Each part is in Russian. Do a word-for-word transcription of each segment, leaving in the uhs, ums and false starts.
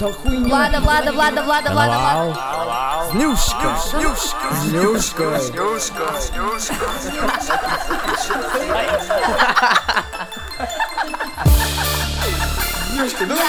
Да хуйня. Влада, Влада, Влада, Влада, Влада, Влада. Снюшка, снюшка, снюшка, Снюшка, снюшка, снюшка, ну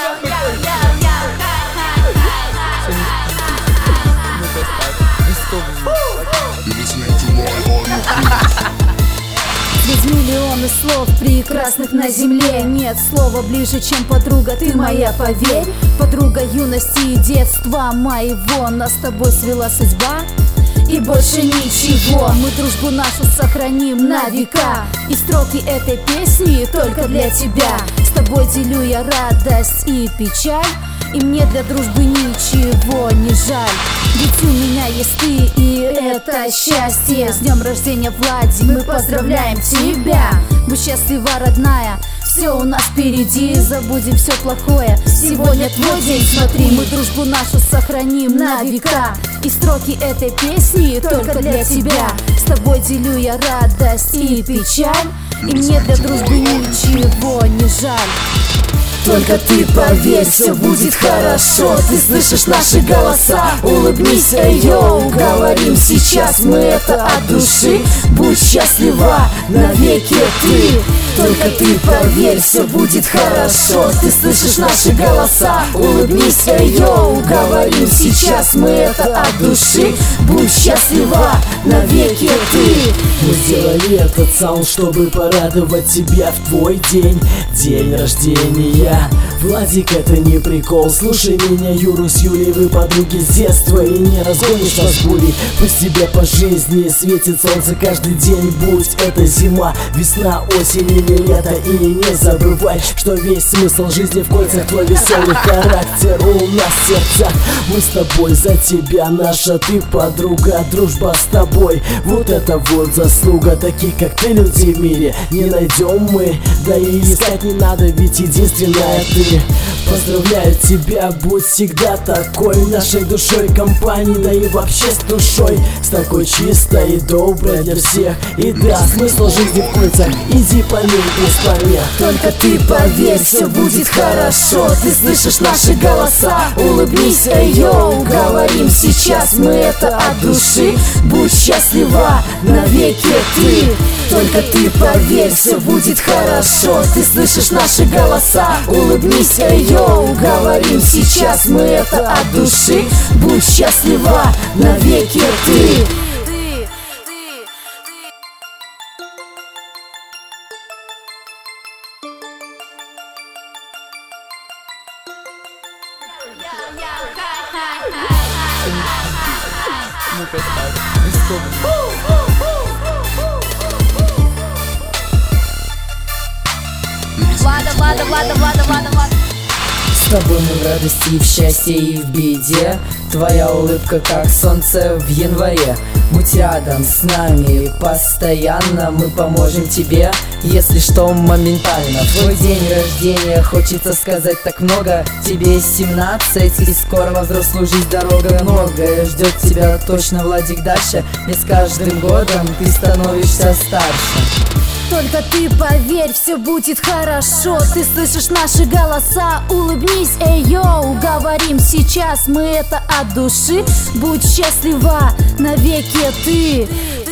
Ведь миллионы слов прекрасных на земле. Нет слова ближе, чем подруга, ты моя, поверь. Подруга юности и детства моего. Нас с тобой свела судьба и больше ничего. Мы дружбу нашу сохраним на века. И строки этой песни только для тебя. С тобой делю я радость и печаль, и мне для дружбы ничего не жаль. Ведь у меня есть ты, и это счастье. С днем рождения, Владик, мы поздравляем тебя. Будь счастлива, родная, все у нас впереди. Забудем все плохое, сегодня твой день. Смотри, мы дружбу нашу сохраним на века. И строки этой песни только для тебя. С тобой делю я радость и печаль, и мне для дружбы ничего не жаль. Только ты поверь, все будет хорошо. Ты слышишь наши голоса, улыбнись, йоу. Говорим сейчас мы это от души. Будь счастлива навеки ты. Только ты поверь, все будет хорошо. Ты слышишь наши голоса, улыбнись, йоу. Говорим сейчас мы это от души. Будь счастлива навеки ты. Мы сделали этот саунд, чтобы порадовать тебя в твой день, день рождения. Владик, это не прикол. Слушай меня, Юру с Юлей, вы подруги с детства. И не разгонишь вас бурей. Пусть тебе по жизни светит солнце каждый день. Будь это зима, весна, осень или лето. И не забывай, что весь смысл жизни в кольцах. Твой веселый характер у нас в сердцах. Мы с тобой за тебя, наша ты подруга. Дружба с тобой, вот это вот заслуга. Таких как ты людей в мире не найдем мы. Да и искать не надо, ведь единственная ты. Поздравляю тебя, будь всегда такой нашей душой компании, да и вообще с душой, с такой чистой и доброй для всех. И да, смысл жизни в кольцах, иди померь без помех. Только ты поверь, все будет хорошо. Ты слышишь наши голоса, улыбнись, йоу. Говорим сейчас мы это от души. Будь счастлива навеки ты. Только ты поверь, все будет хорошо. Ты слышишь наши голоса, улыбнись, йоу. Говорим сейчас мы это от души. Будь счастлива навеки ты. Влада, Влада, Влада, Влада, Влада, Влада. С тобой мы в радости, и в счастье, и в беде. Твоя улыбка, как солнце в январе. Будь рядом с нами постоянно. Мы поможем тебе, если что, моментально. Твой день рождения, хочется сказать так много. Тебе семнадцать, и скоро во взрослую жизнь дорога. Многое ждет тебя точно, Владик, дальше. И с каждым годом ты становишься старше. Только ты поверь, все будет хорошо. Ты слышишь наши голоса, улыбнись, эй, йоу. Говорим сейчас мы это от души. Будь счастлива навеки ты.